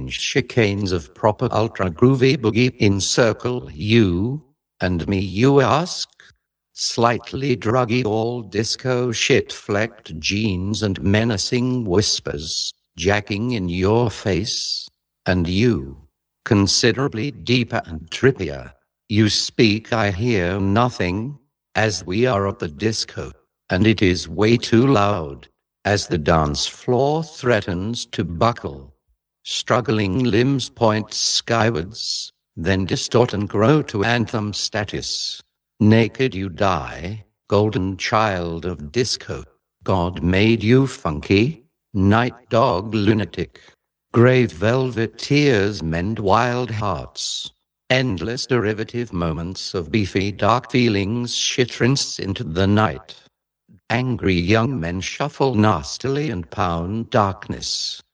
strange chicanes of proper ultra groovy boogie encircle you and me, you ask? Slightly druggy all disco shit-flecked jeans and menacing whispers jacking in your face. And you, considerably deeper and trippier. You speak, I hear nothing, as we are at the disco, and it is way too loud, as the dance floor threatens to buckle. Struggling limbs point skywards, then distort and grow to anthem status. Naked you die, golden child of disco. God made you funky, night dog lunatic. Grave velvet tears mend wild hearts. Endless derivative moments of beefy dark feelings shit rinse into the night. Angry young men shuffle nastily and pound darkness.